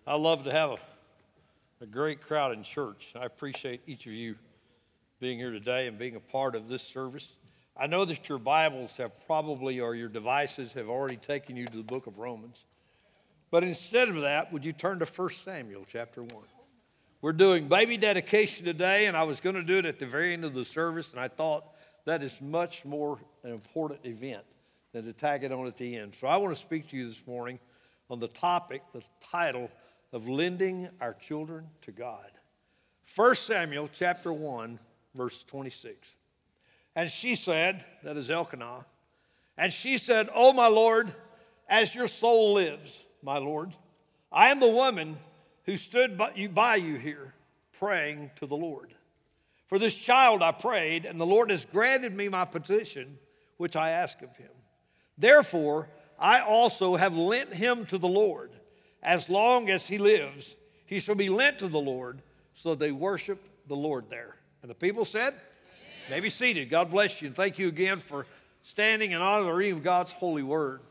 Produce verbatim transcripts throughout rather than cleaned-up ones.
I love to have a, a great crowd in church. I appreciate each of you being here today and being a part of this service. I know that your Bibles have probably, or your devices have already taken you to the book of Romans. But instead of that, would you turn to First Samuel chapter one? We're doing baby dedication today, and I was going to do it at the very end of the service, and I thought that is much more an important event than to tag it on at the end. So I want to speak to you this morning on the topic, the title of lending our children to God. First Samuel chapter one, verse twenty-six. And she said, that is Elkanah, and she said, "Oh, my Lord, as your soul lives, my Lord, I am the woman who stood by you, by you here, praying to the Lord. For this child I prayed, and the Lord has granted me my petition, which I asked of him. Therefore, I also have lent him to the Lord. As long as he lives, he shall be lent to the Lord." So they worship the Lord there. And the people said, "Amen." May be seated. God bless you, and thank you again for standing in honor of the reading of God's holy word.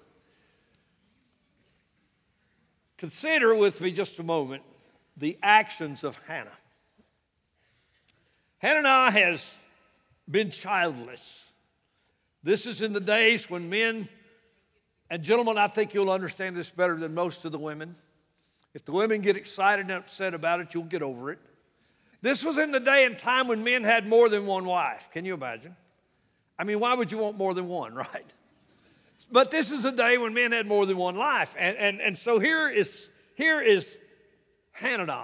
Consider with me just a moment the actions of Hannah. Hannah has been childless. This is in the days when men, and gentlemen, I think you'll understand this better than most of the women. If the women get excited and upset about it, you'll get over it. This was in the day and time when men had more than one wife. Can you imagine? I mean, why would you want more than one, right? But this is a day when men had more than one life. And, and, and so here is, here is Hannah,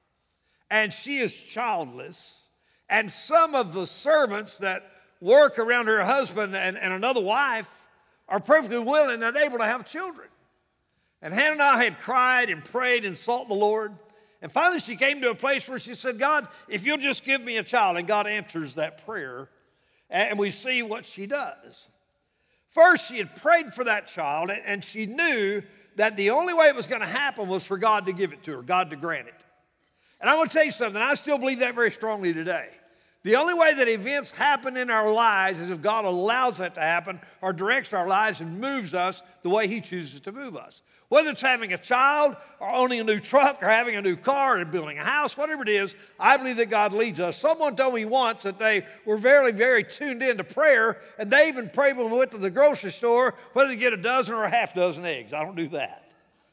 and she is childless. And some of the servants that work around her husband and, and another wife are perfectly willing and able to have children. And Hannah had cried and prayed and sought the Lord. And finally she came to a place where she said, "God, if you'll just give me a child." And God answers that prayer. And we see what she does. First, she had prayed for that child, and she knew that the only way it was going to happen was for God to give it to her, God to grant it. And I'm going to tell you something, I still believe that very strongly today. The only way that events happen in our lives is if God allows that to happen or directs our lives and moves us the way he chooses to move us. Whether it's having a child or owning a new truck or having a new car or building a house, whatever it is, I believe that God leads us. Someone told me once that they were very, very tuned into prayer, and they even prayed when we went to the grocery store whether to get a dozen or a half dozen eggs. I don't do that.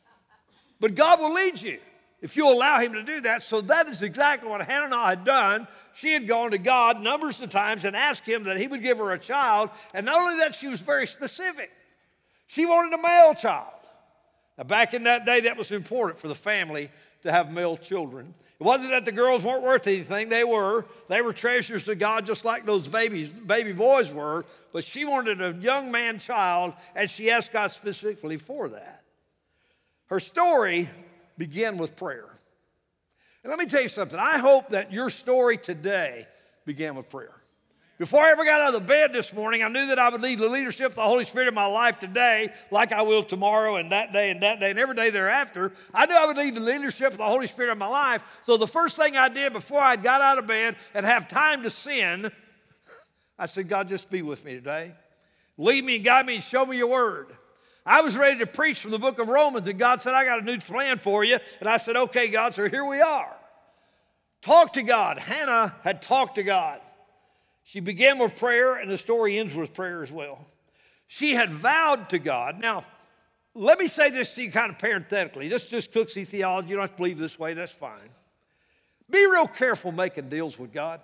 But God will lead you if you allow him to do that. So that is exactly what Hannah had done. She had gone to God numbers of times and asked him that he would give her a child. And not only that, she was very specific. She wanted a male child. Now, back in that day, that was important for the family to have male children. It wasn't that the girls weren't worth anything. They were. They were treasures to God just like those babies, baby boys were. But she wanted a young man child, and she asked God specifically for that. Her story began with prayer. And let me tell you something. I hope that your story today began with prayer. Before I ever got out of the bed this morning, I knew that I would lead the leadership of the Holy Spirit in my life today, like I will tomorrow and that day and that day and every day thereafter. I knew I would lead the leadership of the Holy Spirit in my life. So the first thing I did before I got out of bed and have time to sin, I said, "God, just be with me today. Lead me and guide me and show me your word." I was ready to preach from the book of Romans, and God said, "I got a new plan for you." And I said, "Okay, God, so here we are." Talk to God. Hannah had talked to God. She began with prayer, and the story ends with prayer as well. She had vowed to God. Now, let me say this to you kind of parenthetically. This is just Cooksey theology. You don't have to believe this way. That's fine. Be real careful making deals with God.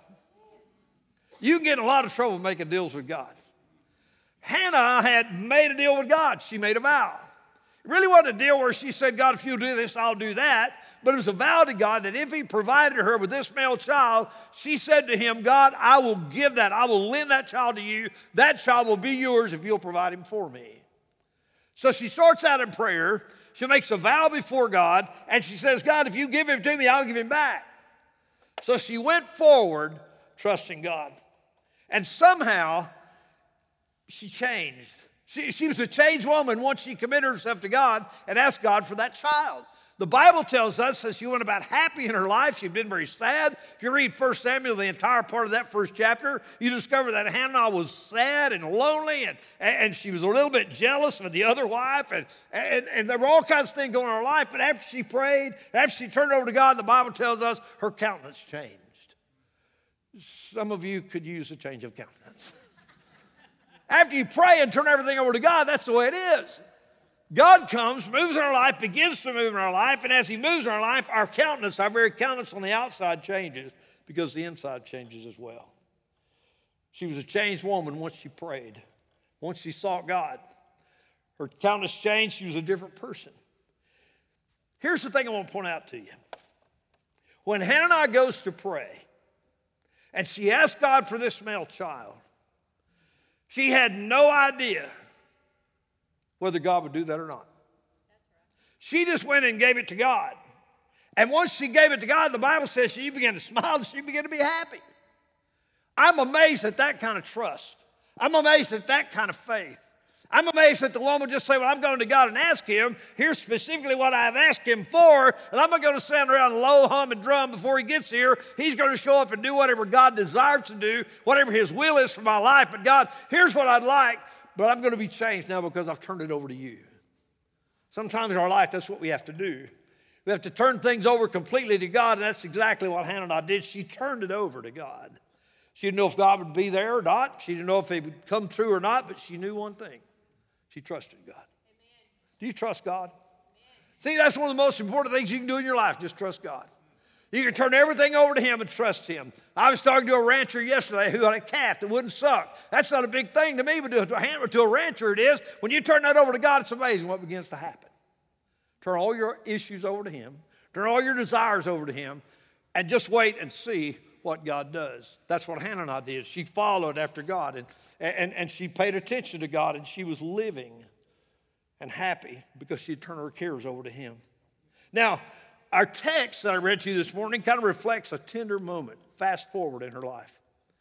You can get in a lot of trouble making deals with God. Hannah had made a deal with God. She made a vow. It really wasn't a deal where she said, "God, if you'll do this, I'll do that." But it was a vow to God that if he provided her with this male child, she said to him, "God, I will give that. I will lend that child to you. That child will be yours if you'll provide him for me." So she starts out in prayer. She makes a vow before God, and she says, "God, if you give him to me, I'll give him back." So she went forward trusting God. And somehow she changed. She, she was a changed woman once she committed herself to God and asked God for that child. The Bible tells us that she went about happy in her life. She'd been very sad. If you read First Samuel, the entire part of that first chapter, you discover that Hannah was sad and lonely, and, and she was a little bit jealous of the other wife, and, and, and there were all kinds of things going on in her life. But after she prayed, after she turned over to God, the Bible tells us her countenance changed. Some of you could use a change of countenance. After you pray and turn everything over to God, that's the way it is. God comes, moves in our life, begins to move in our life, and as he moves in our life, our countenance, our very countenance on the outside changes because the inside changes as well. She was a changed woman once she prayed, once she sought God. Her countenance changed, she was a different person. Here's the thing I want to point out to you. When Hannah goes to pray, and she asked God for this male child, she had no idea whether God would do that or not. She just went and gave it to God. And once she gave it to God, the Bible says she began to smile and she began to be happy. I'm amazed at that kind of trust. I'm amazed at that kind of faith. I'm amazed that the woman would just say, well, I'm going to God and ask him. Here's specifically what I've asked him for, and I'm not going to stand around and low hum and drum before he gets here. He's going to show up and do whatever God desires to do, whatever his will is for my life. But God, here's what I'd like. But I'm going to be changed now because I've turned it over to you. Sometimes in our life, that's what we have to do. We have to turn things over completely to God, and that's exactly what Hannah and I did. She turned it over to God. She didn't know if God would be there or not. She didn't know if it would come true or not, but she knew one thing. She trusted God. Amen. Do you trust God? Amen. See, that's one of the most important things you can do in your life, just trust God. You can turn everything over to him and trust him. I was talking to a rancher yesterday who had a calf that wouldn't suck. That's not a big thing to me, but to a, to a rancher it is. When you turn that over to God, it's amazing what begins to happen. Turn all your issues over to him. Turn all your desires over to him. And just wait and see what God does. That's what Hannah and I did. She followed after God, and, and, and she paid attention to God, and she was living and happy because she had turned her cares over to him. Now, our text that I read to you this morning kind of reflects a tender moment, fast forward in her life.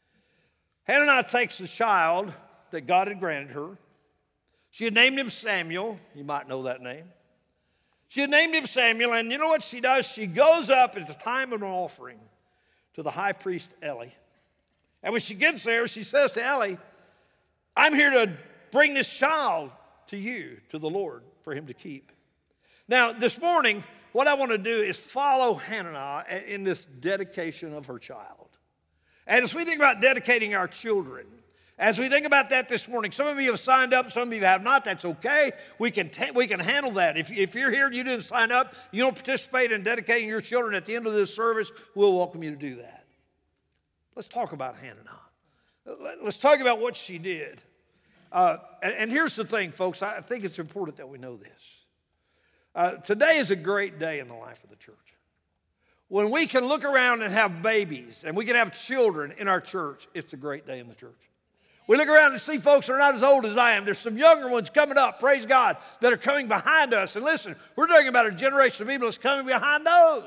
Hannah takes the child that God had granted her. She had named him Samuel. You might know that name. She had named him Samuel, and you know what she does? She goes up at the time of an offering to the high priest Eli. And when she gets there, she says to Eli, I'm here to bring this child to you, to the Lord, for him to keep. Now, this morning, what I want to do is follow Hannah in this dedication of her child. And as we think about dedicating our children, as we think about that this morning, some of you have signed up, some of you have not. That's okay. We can, ta- we can handle that. If, if you're here and you didn't sign up, you don't participate in dedicating your children at the end of this service, we'll welcome you to do that. Let's talk about Hannah. Let's talk about what she did. Uh, and, and here's the thing, folks. I think it's important that we know this. Uh, today is a great day in the life of the church. When we can look around and have babies and we can have children in our church, it's a great day in the church. We look around and see folks that are not as old as I am. There's some younger ones coming up, praise God, that are coming behind us. And listen, we're talking about a generation of people that's coming behind those.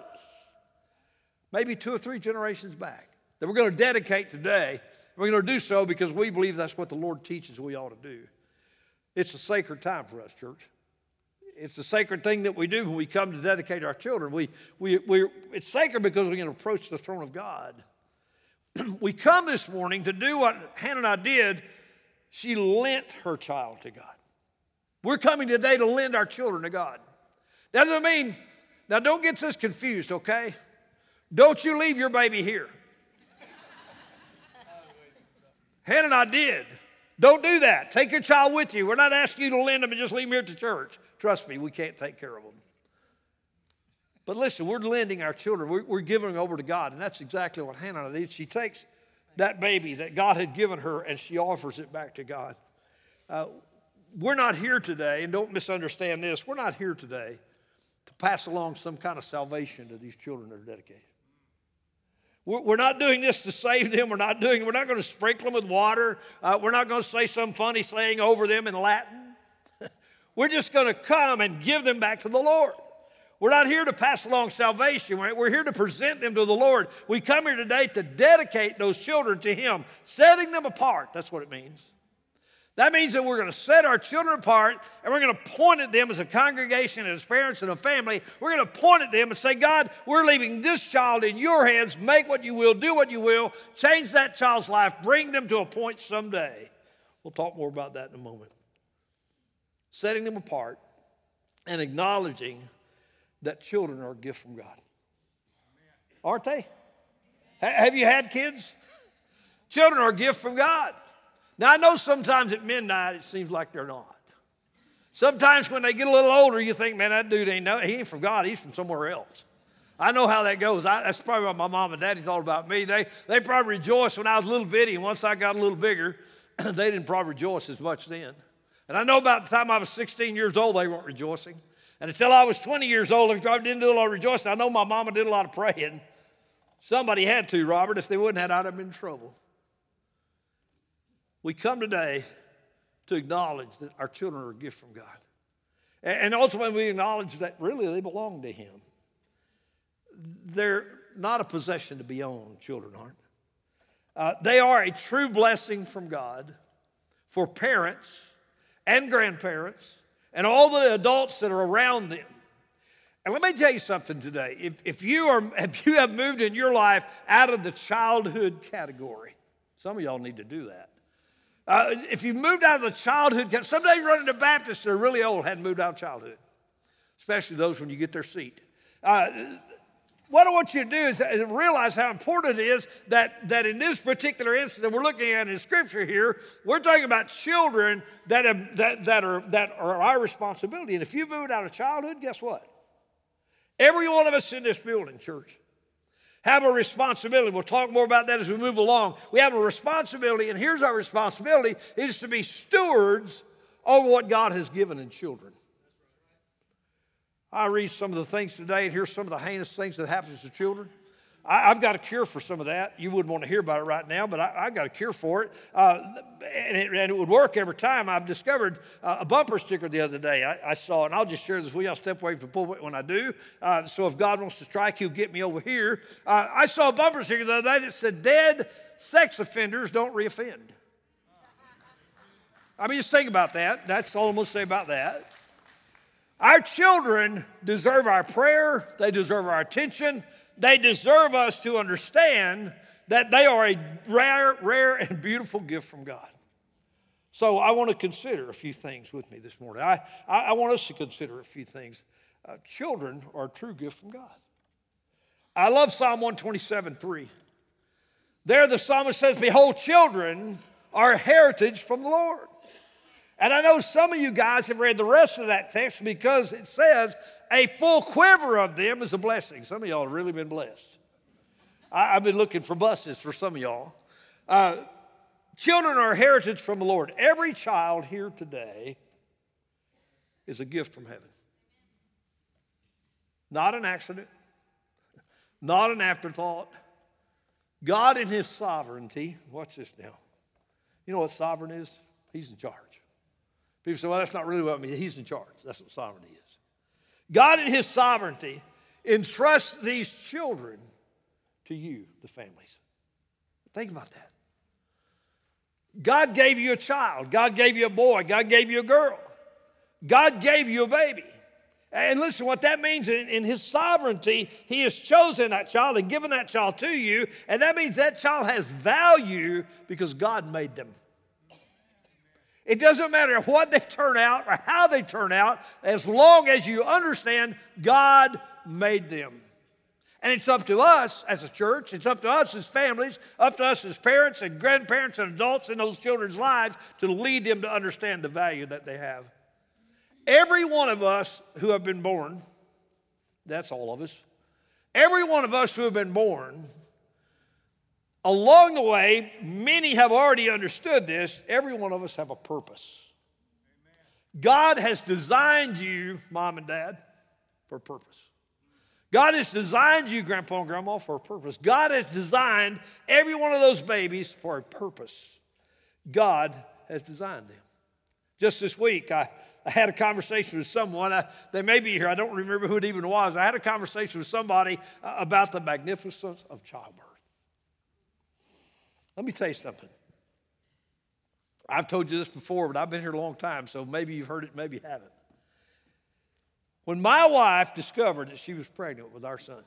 Maybe two or three generations back that we're going to dedicate today. We're going to do so because we believe that's what the Lord teaches we ought to do. It's a sacred time for us, church. It's a sacred thing that we do when we come to dedicate our children. We, we, we, it's sacred because we can approach the throne of God. We come this morning to do what Hannah and I did. She lent her child to God. We're coming today to lend our children to God. That doesn't mean, now don't get this confused, okay? Don't you leave your baby here. Hannah and I did. Don't do that. Take your child with you. We're not asking you to lend them and just leave them here at the church. Trust me, we can't take care of them. But listen, we're lending our children. We're, we're giving them over to God, and that's exactly what Hannah did. She takes that baby that God had given her, and she offers it back to God. Uh, we're not here today, and don't misunderstand this, we're not here today to pass along some kind of salvation to these children that are dedicated. We're, we're not doing this to save them. We're not doing. We're not going to sprinkle them with water. Uh, we're not going to say some funny saying over them in Latin. We're just going to come and give them back to the Lord. We're not here to pass along salvation. We're here to present them to the Lord. We come here today to dedicate those children to Him, setting them apart. That's what it means. That means that we're going to set our children apart and we're going to point at them as a congregation, as parents and a family. We're going to point at them and say, God, we're leaving this child in your hands. Make what you will, do what you will. Change that child's life. Bring them to a point someday. We'll talk more about that in a moment. Setting them apart and acknowledging that children are a gift from God. Aren't they? Have you had kids? Children are a gift from God. Now, I know sometimes at midnight it seems like they're not. Sometimes when they get a little older, you think, man, that dude ain't, no, he ain't from God. He's from somewhere else. I know how that goes. I, that's probably what my mom and daddy thought about me. They, they probably rejoiced when I was a little bitty, and once I got a little bigger, they didn't probably rejoice as much then. And I know about the time I was sixteen years old, they weren't rejoicing. And until I was twenty years old, they probably didn't do a lot of rejoicing. I know my mama did a lot of praying. Somebody had to, Robert. If they wouldn't have, I'd have been in trouble. We come today to acknowledge that our children are a gift from God. And ultimately, we acknowledge that really they belong to Him. They're not a possession to be owned, children aren't. Uh, they are a true blessing from God for parents and grandparents and all the adults that are around them. And let me tell you something today. If, if, you are, if you have moved in your life out of the childhood category, some of y'all need to do that. Uh, if you moved out of the childhood, some days running to Baptists that are really old hadn't moved out of childhood, especially those when you get their seat. Uh, what I want you to do is realize how important it is that, that in this particular instance that we're looking at in Scripture here, we're talking about children that, have, that, that, are, that are our responsibility. And if you moved out of childhood, guess what? Every one of us in this building, church, have a responsibility. We'll talk more about that as we move along. We have a responsibility, and here's our responsibility, is to be stewards over what God has given in children. I read some of the things today, and here's some of the heinous things that happens to children. I, I've got a cure for some of that. You wouldn't want to hear about it right now, but I, I've got a cure for it. Uh, and, it and it would work every time. I've discovered uh, a bumper sticker the other day. I, I saw it, and I'll just share this with you. I'll step away from the pulpit when I do. Uh, so if God wants to strike, He'll get me over here. Uh, I saw a bumper sticker the other day that said, "Dead sex offenders don't reoffend." I mean, just think about that. That's all I'm going to say about that. Our children deserve our prayer. They deserve our attention. They deserve us to understand that they are a rare, rare and beautiful gift from God. So I want to consider a few things with me this morning. I, I, I want us to consider a few things. Uh, children are a true gift from God. I love Psalm one twenty-seven, three. There the psalmist says, "Behold, children are a heritage from the Lord." And I know some of you guys have read the rest of that text because it says, "A full quiver of them is a blessing." Some of y'all have really been blessed. I, I've been looking for buses for some of y'all. Uh, children are a heritage from the Lord. Every child here today is a gift from heaven. Not an accident. Not an afterthought. God in His sovereignty, watch this now. You know what sovereign is? He's in charge. People say, well, that's not really what I mean. He's in charge. That's what sovereignty is. God in His sovereignty entrusts these children to you, the families. Think about that. God gave you a child. God gave you a boy. God gave you a girl. God gave you a baby. And listen, what that means in, in His sovereignty, He has chosen that child and given that child to you. And that means that child has value because God made them. It doesn't matter what they turn out or how they turn out, as long as you understand God made them. And it's up to us as a church, it's up to us as families, up to us as parents and grandparents and adults in those children's lives to lead them to understand the value that they have. Every one of us who have been born, that's all of us, every one of us who have been born, along the way, many have already understood this. Every one of us have a purpose. God has designed you, mom and dad, for a purpose. God has designed you, grandpa and grandma, for a purpose. God has designed every one of those babies for a purpose. God has designed them. Just this week, I, I had a conversation with someone. I, they may be here. I don't remember who it even was. I had a conversation with somebody uh, about the magnificence of childbirth. Let me tell you something. I've told you this before, but I've been here a long time, so maybe you've heard it, maybe you haven't. When my wife discovered that she was pregnant with our son,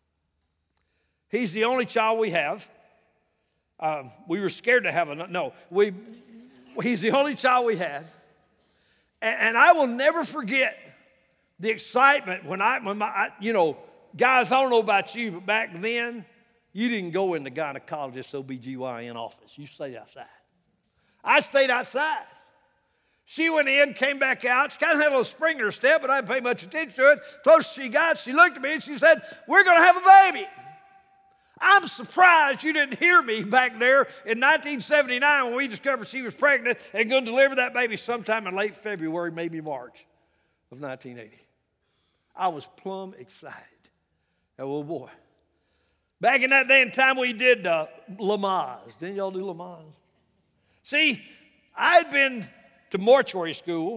he's the only child we have. Um, we were scared to have a, no, we, he's the only child we had. And, and I will never forget the excitement when I, when my, I, you know, guys, I don't know about you, but back then, you didn't go in the gynecologist's O B G Y N office. You stayed outside. I stayed outside. She went in, came back out. She kind of had a little spring in her step, but I didn't pay much attention to it. Close she got, she looked at me and she said, we're going to have a baby. I'm surprised you didn't hear me back there in nineteen seventy-nine when we discovered she was pregnant and going to deliver that baby sometime in late February, maybe March of nineteen eighty. I was plumb excited. Oh, boy. Back in that day and time, we did uh, Lamaze. Didn't y'all do Lamaze? See, I'd been to mortuary school.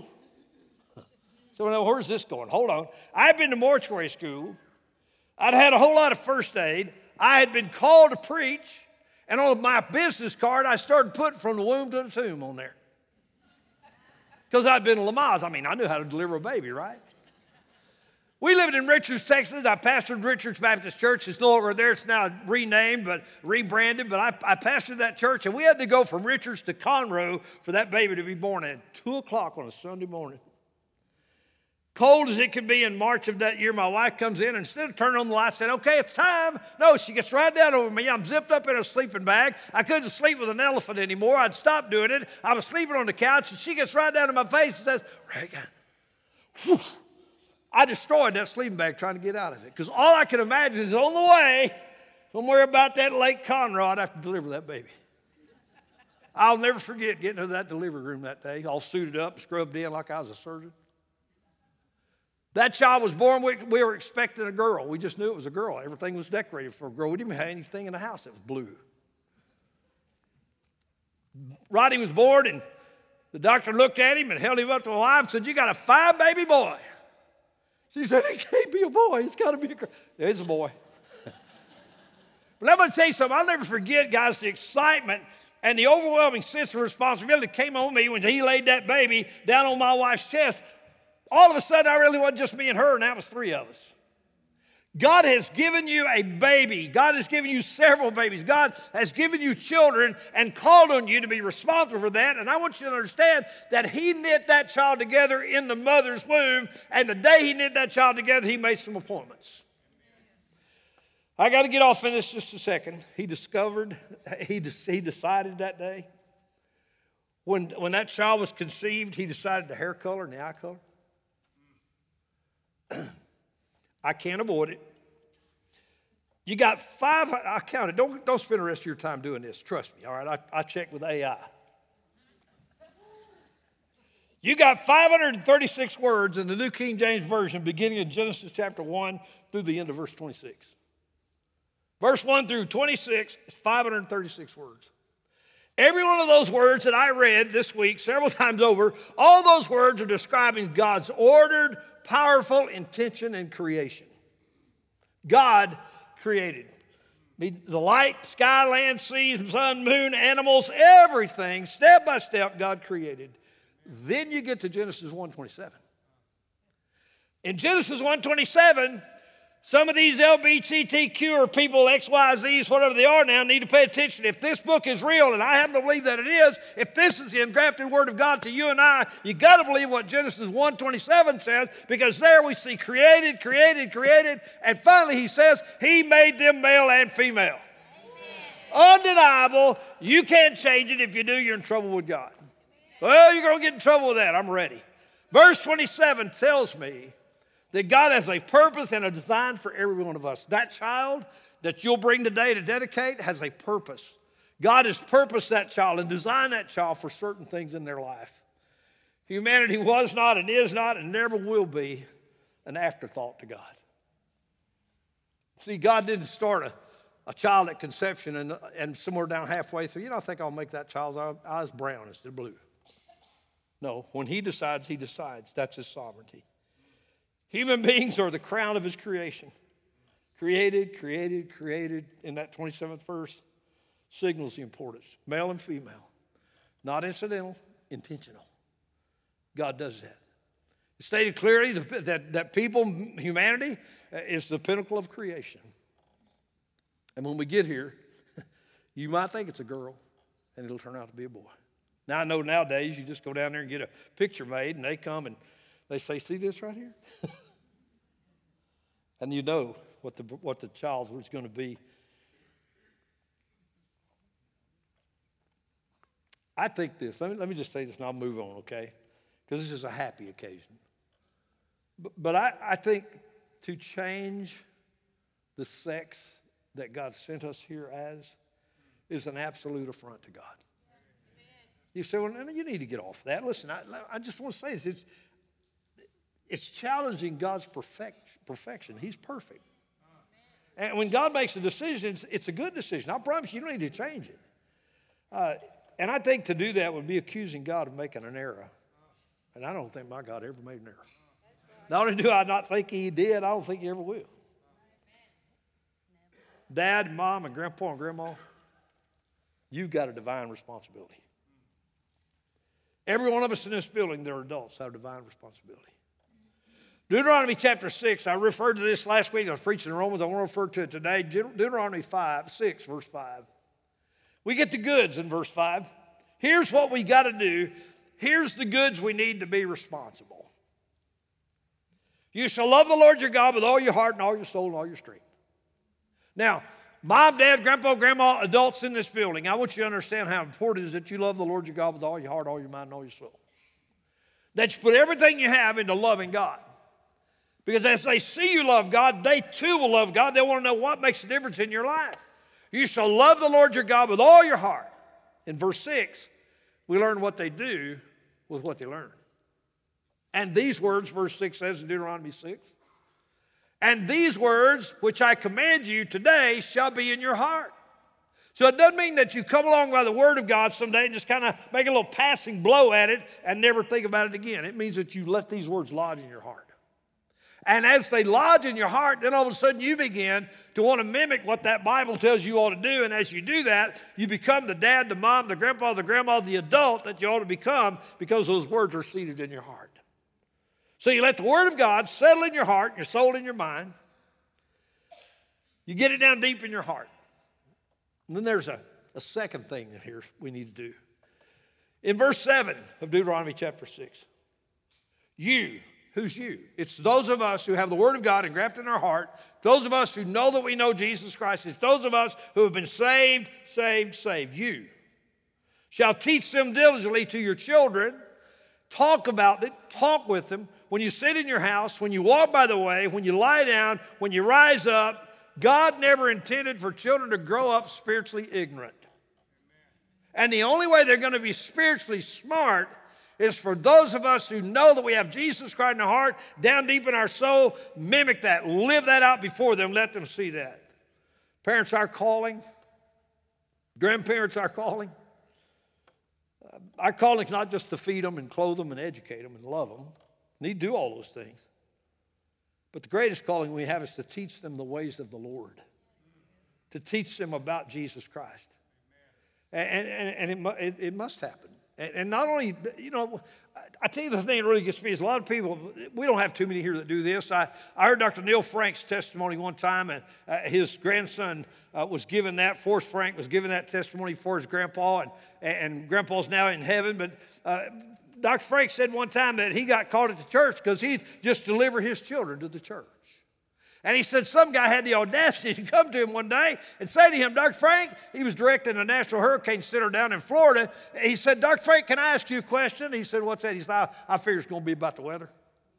So now, where's this going? Hold on. I'd been to mortuary school. I'd had a whole lot of first aid. I had been called to preach. And on my business card, I started putting from the womb to the tomb on there. Because I'd been to Lamaze. I mean, I knew how to deliver a baby, right? We lived in Richards, Texas. I pastored Richards Baptist Church. It's no longer there. It's now renamed, but rebranded. But I, I pastored that church, and we had to go from Richards to Conroe for that baby to be born at two o'clock on a Sunday morning. Cold as it could be in March of that year, my wife comes in, and instead of turning on the light, said, okay, it's time. No, she gets right down over me. I'm zipped up in a sleeping bag. I couldn't sleep with an elephant anymore. I'd stopped doing it. I was sleeping on the couch, and she gets right down to my face and says, Reagan, whew. I destroyed that sleeping bag trying to get out of it because all I could imagine is on the way, somewhere about that Lake Conroe, I'd have to deliver that baby. I'll never forget getting to that delivery room that day, all suited up, scrubbed in like I was a surgeon. That child was born, we, we were expecting a girl. We just knew it was a girl. Everything was decorated for a girl. We didn't even have anything in the house that was blue. Roddy was born, and the doctor looked at him and held him up to my wife and said, you got a fine baby boy. She said, it can't be a boy. It's got to be a girl. It's a boy. But I'm going to tell you something. I'll never forget, guys, the excitement and the overwhelming sense of responsibility that came on me when he laid that baby down on my wife's chest. All of a sudden, I really wasn't just me and her, and that was three of us. God has given you a baby. God has given you several babies. God has given you children and called on you to be responsible for that. And I want you to understand that he knit that child together in the mother's womb. And the day he knit that child together, he made some appointments. I got to get off in this just a second. He discovered, he, he decided that day. When, when that child was conceived, he decided the hair color and the eye color. I can't avoid it. You got five, I counted. Don't, don't spend the rest of your time doing this. Trust me, all right? I, I checked with A I. You got five hundred thirty-six words in the New King James Version beginning in Genesis chapter one through the end of verse twenty-six. Verse one through twenty-six is five hundred thirty-six words. Every one of those words that I read this week several times over, all those words are describing God's ordered, powerful intention and creation. God created the light, sky, land, seas, sun, moon, animals, everything, step by step, God created. Then you get to Genesis one twenty-seven. In Genesis one twenty-seven, some of these L G B T Q or people, X Y Zs, whatever they are now, need to pay attention. If this book is real, and I happen to believe that it is, if this is the engrafted word of God to you and I, you got to believe what Genesis one twenty-seven says, because there we see created, created, created, and finally he says, he made them male and female. Amen. Undeniable. You can't change it. If you do, you're in trouble with God. Well, you're going to get in trouble with that. I'm ready. Verse twenty-seven tells me that God has a purpose and a design for every one of us. That child that you'll bring today to dedicate has a purpose. God has purposed that child and designed that child for certain things in their life. Humanity was not and is not and never will be an afterthought to God. See, God didn't start a, a child at conception and, and somewhere down halfway through, you know, I think I'll make that child's eyes brown instead of blue. No, when he decides, he decides. That's his sovereignty. Human beings are the crown of his creation. Created, created, created. In that twenty-seventh verse, signals the importance. Male and female. Not incidental, intentional. God does that. It's stated clearly that, that people, humanity, is the pinnacle of creation. And when we get here, you might think it's a girl, and it'll turn out to be a boy. Now, I know nowadays you just go down there and get a picture made, and they come and they say, see this right here? And you know what the, what the child was going to be. I think this, let me, let me just say this and I'll move on, okay? Because this is a happy occasion. But, but I, I think to change the sex that God sent us here as is an absolute affront to God. You say, well, you need to get off that. Listen, I, I just want to say this. It's, it's challenging God's perfect, perfection. He's perfect. And when God makes a decision, it's, it's a good decision. I promise you, you don't need to change it. Uh, and I think to do that would be accusing God of making an error. And I don't think my God ever made an error. Not only do I not think he did, I don't think he ever will. Dad, mom, and grandpa and grandma, you've got a divine responsibility. Every one of us in this building, they're adults, have a divine responsibility. Deuteronomy chapter six, I referred to this last week. I was preaching in Romans. I want to refer to it today. Deuteronomy five, six, verse five. We get the goods in verse five. Here's what we got to do. Here's the goods we need to be responsible. You shall love the Lord your God with all your heart and all your soul and all your strength. Now, mom, dad, grandpa, grandma, adults in this building, I want you to understand how important it is that you love the Lord your God with all your heart, all your mind, and all your soul. That you put everything you have into loving God. Because as they see you love God, they too will love God. They want to know what makes a difference in your life. You shall love the Lord your God with all your heart. In verse six, we learn what they do with what they learn. And these words, verse six says in Deuteronomy six, and these words which I command you today shall be in your heart. So it doesn't mean that you come along by the word of God someday and just kind of make a little passing blow at it and never think about it again. It means that you let these words lodge in your heart. And as they lodge in your heart, then all of a sudden you begin to want to mimic what that Bible tells you ought to do. And as you do that, you become the dad, the mom, the grandpa, the grandma, the adult that you ought to become because those words are seated in your heart. So you let the word of God settle in your heart, your soul, and your mind. You get it down deep in your heart. And then there's a, a second thing that here we need to do. In verse seven of Deuteronomy chapter six, you, who's you? It's those of us who have the word of God engrafted in our heart, those of us who know that we know Jesus Christ. It's those of us who have been saved, saved, saved. You shall teach them diligently to your children. Talk about it, talk with them. When you sit in your house, when you walk by the way, when you lie down, when you rise up, God never intended for children to grow up spiritually ignorant. And the only way they're going to be spiritually smart is for those of us who know that we have Jesus Christ in our heart, down deep in our soul, mimic that, live that out before them, let them see that. Parents, our calling. Grandparents, our calling. Our calling is not just to feed them and clothe them and educate them and love them. We need to do all those things. But the greatest calling we have is to teach them the ways of the Lord. To teach them about Jesus Christ. And, and, and it, it, it must happen. And, and not only, you know, I tell you the thing that really gets me is a lot of people, we don't have too many here that do this. I, I heard Doctor Neil Frank's testimony one time, and uh, his grandson uh, was given that, Forrest Frank was given that testimony for his grandpa, and, and grandpa's now in heaven. But uh, Doctor Frank said one time that he got called at the church because he'd just deliver his children to the church. And he said some guy had the audacity to come to him one day and say to him, Doctor Frank, he was directing a National Hurricane Center down in Florida. He said, Doctor Frank, can I ask you a question? He said, what's that? He said, I, I figure it's going to be about the weather.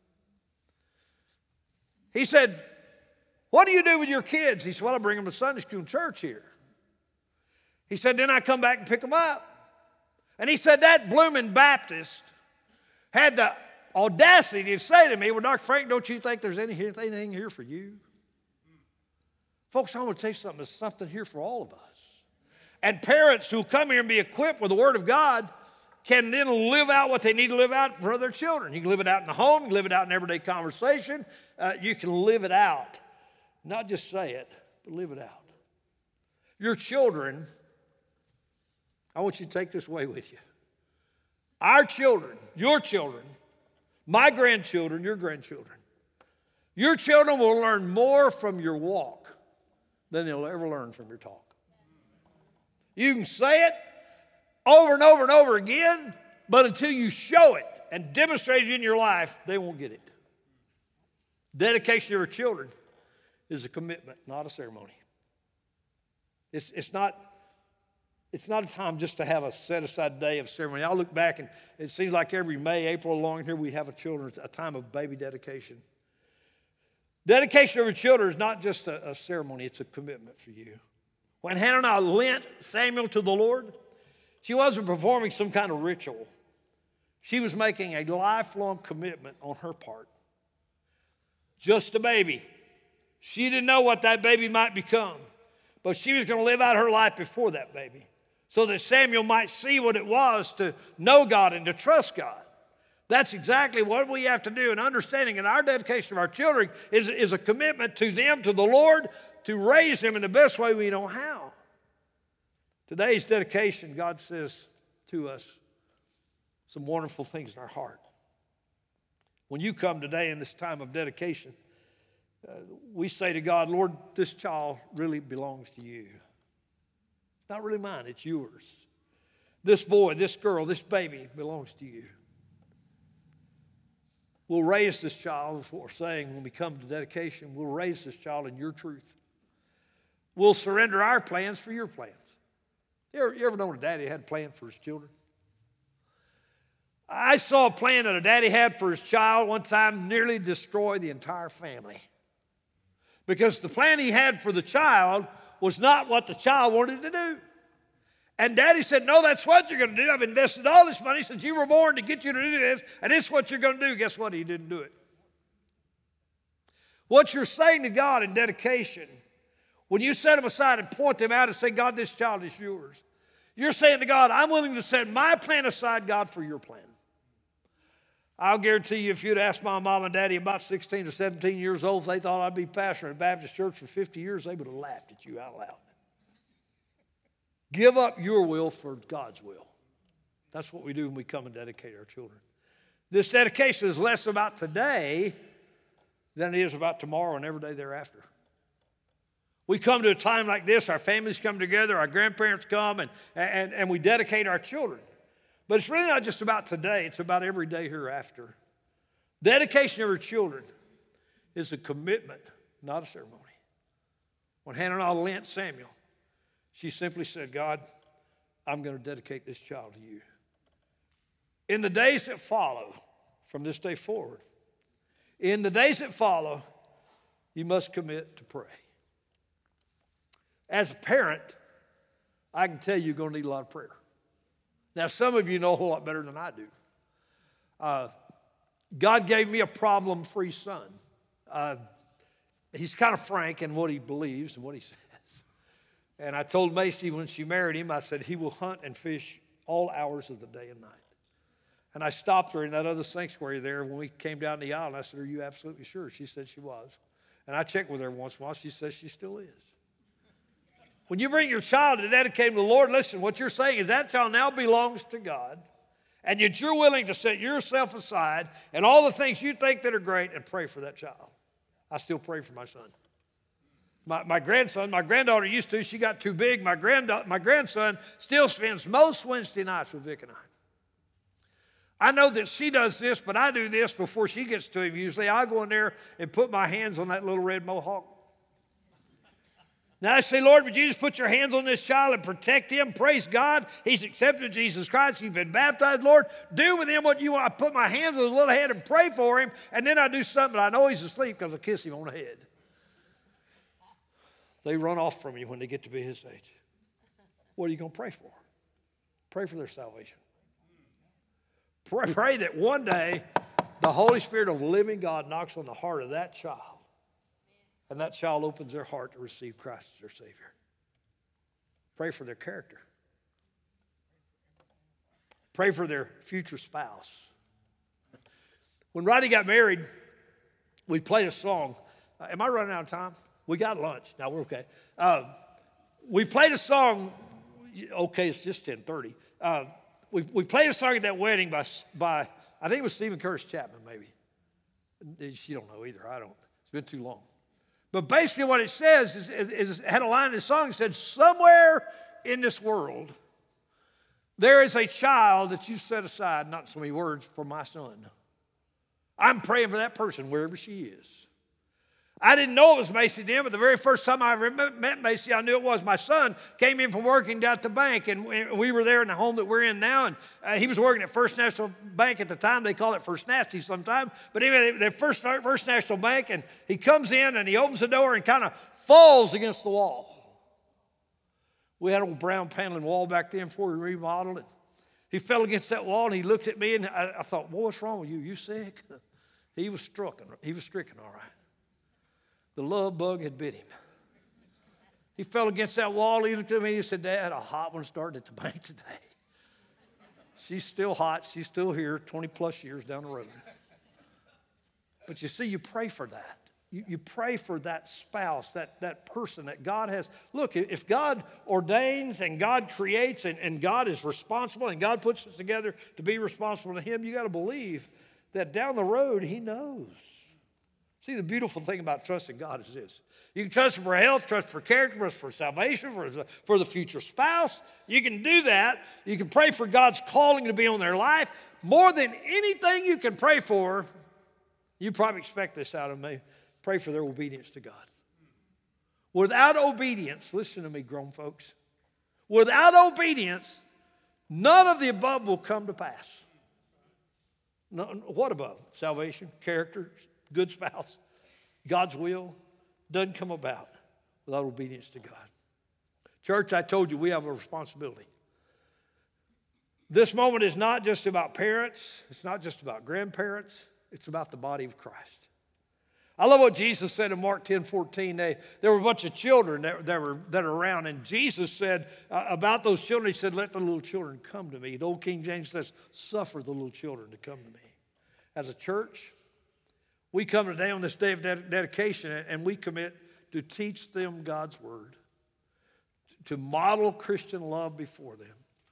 He said, what do you do with your kids? He said, well, I bring them to Sunday school and church here. He said, then I come back and pick them up. And he said, that blooming Baptist had the audacity to say to me, well, Doctor Frank, don't you think there's anything here for you? Folks, I want to tell you something. There's something here for all of us. And parents who come here and be equipped with the Word of God can then live out what they need to live out for their children. You can live it out in the home. You can live it out in everyday conversation. Uh, you can live it out. Not just say it, but live it out. Your children, I want you to take this away with you. Our children, your children, my grandchildren, your grandchildren, your children will learn more from your walk than they'll ever learn from your talk. You can say it over and over and over again, but until you show it and demonstrate it in your life, they won't get it. Dedication of our children is a commitment, not a ceremony. It's, it's, not, it's not a time just to have a set-aside day of ceremony. I look back, and it seems like every May, April along here, we have a children's a time of baby dedication. Dedication of our children is not just a, a ceremony, it's a commitment for you. When Hannah and I lent Samuel to the Lord, she wasn't performing some kind of ritual. She was making a lifelong commitment on her part. Just a baby. She didn't know what that baby might become, but she was going to live out her life before that baby so that Samuel might see what it was to know God and to trust God. That's exactly what we have to do in understanding, and our dedication of our children is, is a commitment to them, to the Lord, to raise them in the best way we know how. Today's dedication, God says to us some wonderful things in our heart. When you come today in this time of dedication, uh, we say to God, Lord, this child really belongs to you. It's not really mine, it's yours. This boy, this girl, this baby belongs to you. We'll raise this child, is what we're saying when we come to dedication. We'll raise this child in your truth. We'll surrender our plans for your plans. You ever, you ever known a daddy had a plan for his children? I saw a plan that a daddy had for his child one time nearly destroy the entire family. Because the plan he had for the child was not what the child wanted to do. And daddy said, no, that's what you're going to do. I've invested all this money since you were born to get you to do this, and this is what you're going to do. Guess what? He didn't do it. What you're saying to God in dedication, when you set them aside and point them out and say, God, this child is yours, you're saying to God, I'm willing to set my plan aside, God, for your plan. I'll guarantee you if you'd asked my mom and daddy about sixteen or seventeen years old, if they thought I'd be pastor at a Baptist church for fifty years, they would have laughed at you out loud. Give up your will for God's will. That's what we do when we come and dedicate our children. This dedication is less about today than it is about tomorrow and every day thereafter. We come to a time like this, our families come together, our grandparents come, and, and, and we dedicate our children. But it's really not just about today, it's about every day hereafter. Dedication of our children is a commitment, not a ceremony. When Hannah and I lent Samuel, she simply said, God, I'm going to dedicate this child to you. In the days that follow, from this day forward, in the days that follow, you must commit to pray. As a parent, I can tell you you're going to need a lot of prayer. Now, some of you know a whole lot better than I do. Uh, God gave me a problem-free son. Uh, he's kind of frank in what he believes and what he says. And I told Macy when she married him, I said, he will hunt and fish all hours of the day and night. And I stopped her in that other sanctuary there when we came down the aisle, and I said, are you absolutely sure? She said she was. And I checked with her once in a while. She says she still is. When you bring your child to dedicate him to the Lord, listen, what you're saying is that child now belongs to God, and yet you're willing to set yourself aside and all the things you think that are great and pray for that child. I still pray for my son. My, my grandson, my granddaughter used to, she got too big. My, granddaughter, my grandson still spends most Wednesday nights with Vic and I. I know that she does this, but I do this before she gets to him usually. I go in there and put my hands on that little red mohawk. Now I say, Lord, would you just put your hands on this child and protect him? Praise God. He's accepted Jesus Christ. He's been baptized, Lord. Do with him what you want. I put my hands on his little head and pray for him, and then I do something. I know he's asleep because I kiss him on the head. They run off from you when they get to be his age. What are you going to pray for? Pray for their salvation. Pray, pray that one day the Holy Spirit of the living God knocks on the heart of that child, and that child opens their heart to receive Christ as their Savior. Pray for their character. Pray for their future spouse. When Roddy got married, we played a song. Uh, am I running out of time? We got lunch. Now we're okay. Uh, we played a song. Okay, it's just ten thirty. Uh, we, we played a song at that wedding by, by, I think it was Stephen Curtis Chapman, maybe. She don't know either. I don't. It's been too long. But basically what it says is, is, is it had a line in the song that said, somewhere in this world, there is a child that you set aside, not so many words, for my son. I'm praying for that person wherever she is. I didn't know it was Macy then, but the very first time I ever met Macy, I knew it was. My son came in from working down at the bank, and we were there in the home that we're in now, and uh, he was working at First National Bank at the time. They call it First Nasty sometimes, but anyway, the First, First National Bank, and he comes in, and he opens the door and kind of falls against the wall. We had an old brown paneling wall back then before we remodeled it. He fell against that wall, and he looked at me, and I, I thought, boy, what's wrong with you? You sick? He was struck. He was stricken, all right. The love bug had bit him. He fell against that wall. He looked at me and said, Dad, a hot one started at the bank today. She's still hot. She's still here twenty plus years down the road. But you see, you pray for that. You, you pray for that spouse, that, that person that God has. Look, if God ordains and God creates and, and God is responsible and God puts us together to be responsible to him, you got to believe that down the road he knows. See, the beautiful thing about trusting God is this. You can trust him for health, trust for character, trust for salvation, for, for the future spouse. You can do that. You can pray for God's calling to be on their life. More than anything you can pray for, you probably expect this out of me, pray for their obedience to God. Without obedience, listen to me, grown folks. Without obedience, none of the above will come to pass. No, what above? Salvation, character, good spouse, God's will doesn't come about without obedience to God. Church, I told you we have a responsibility. This moment is not just about parents. It's not just about grandparents. It's about the body of Christ. I love what Jesus said in Mark ten fourteen. They, there were a bunch of children that, that, were, that are around, and Jesus said uh, about those children, he said, let the little children come to me. The old King James says, suffer the little children to come to me. As a church, we come today on this day of ded- dedication and we commit to teach them God's word, to model Christian love before them,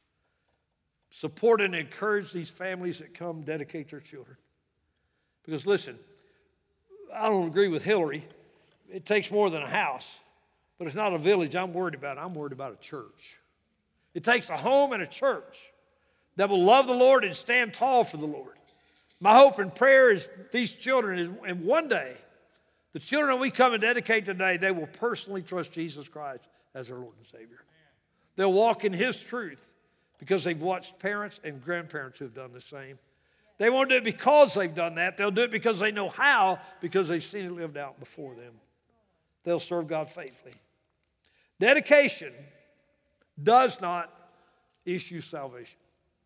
support and encourage these families that come dedicate their children. Because listen, I don't agree with Hillary. It takes more than a house, but it's not a village I'm worried about. I'm worried about a church. It takes a home and a church that will love the Lord and stand tall for the Lord. My hope and prayer is these children, is, and one day, the children we come and dedicate today, they will personally trust Jesus Christ as their Lord and Savior. They'll walk in his truth because they've watched parents and grandparents who have done the same. They won't do it because they've done that. They'll do it because they know how, because they've seen it lived out before them. They'll serve God faithfully. Dedication does not issue salvation.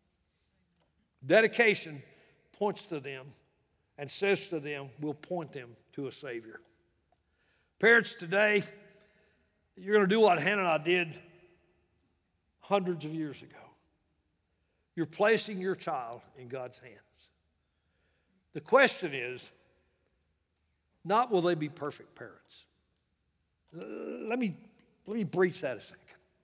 Dedication points to them and says to them, we'll point them to a Savior. Parents, today, you're going to do what Hannah and I did hundreds of years ago. You're placing your child in God's hands. The question is, not will they be perfect parents. Let me, let me breach that a second.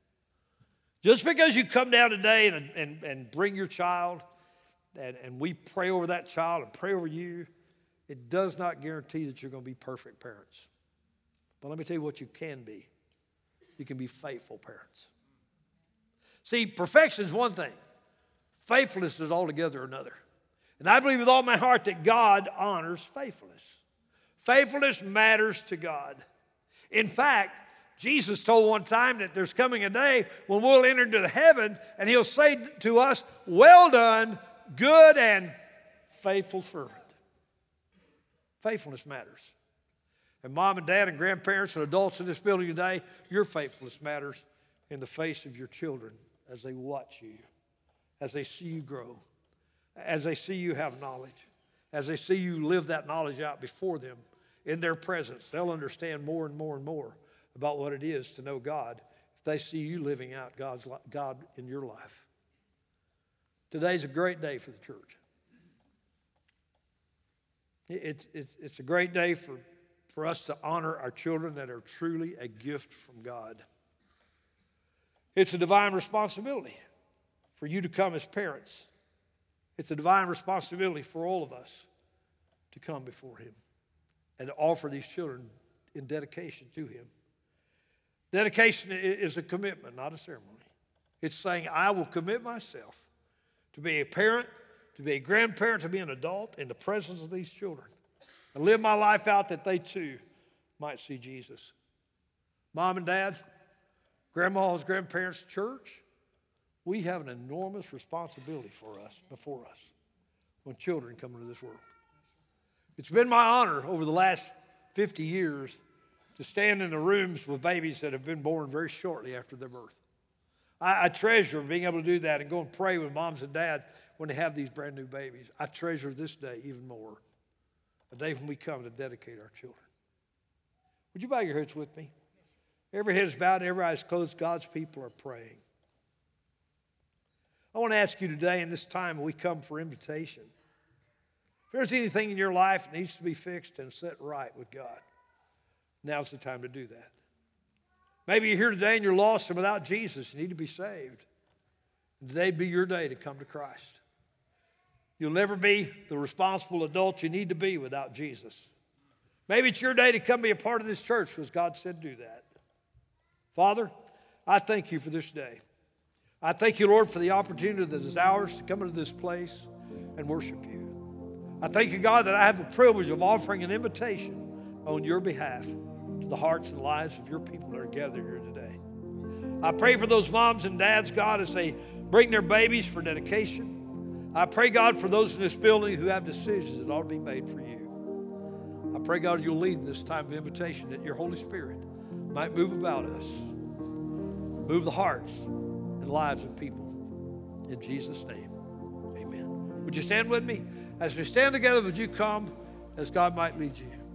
Just because you come down today and, and, and bring your child, And, and we pray over that child and pray over you, it does not guarantee that you're going to be perfect parents. But let me tell you what you can be. You can be faithful parents. See, perfection is one thing. Faithfulness is altogether another. And I believe with all my heart that God honors faithfulness. Faithfulness matters to God. In fact, Jesus told one time that there's coming a day when we'll enter into heaven and he'll say to us, well done, good and faithful servant. Faithfulness matters. And mom and dad and grandparents and adults in this building today, your faithfulness matters in the face of your children as they watch you, as they see you grow, as they see you have knowledge, as they see you live that knowledge out before them in their presence. They'll understand more and more and more about what it is to know God if they see you living out God's God in your life. Today's a great day for the church. It's, it's, it's a great day for, for us to honor our children that are truly a gift from God. It's a divine responsibility. for you to come as parents. It's a divine responsibility for all of us to come before him and to offer these children in dedication to him. Dedication is a commitment, not a ceremony. It's saying, I will commit myself to be a parent, to be a grandparent, to be an adult in the presence of these children, and live my life out that they too might see Jesus. Mom and dad, grandmas, grandparents, church, we have an enormous responsibility for us, before us, when children come into this world. It's been my honor over the last fifty years to stand in the rooms with babies that have been born very shortly after their birth. I, I treasure being able to do that and go and pray with moms and dads when they have these brand new babies. I treasure this day even more, a day when we come to dedicate our children. Would you bow your heads with me? Every head is bowed, every eye is closed. God's people are praying. I want to ask you today, in this time we come for invitation, if there's anything in your life that needs to be fixed and set right with God, now's the time to do that. Maybe you're here today and you're lost and without Jesus. You need to be saved. And today'd be your day to come to Christ. You'll never be the responsible adult you need to be without Jesus. Maybe it's your day to come be a part of this church because God said do that. Father, I thank you for this day. I thank you, Lord, for the opportunity that is ours to come into this place and worship you. I thank you, God, that I have the privilege of offering an invitation on your behalf to the hearts and lives of your people that are gathered here today. I pray for those moms and dads, God, as they bring their babies for dedication. I pray, God, for those in this building who have decisions that ought to be made for you. I pray, God, you'll lead in this time of invitation, that your Holy Spirit might move about us, move the hearts and lives of people. In Jesus' name, amen. Would you stand with me? As we stand together, would you come as God might lead you?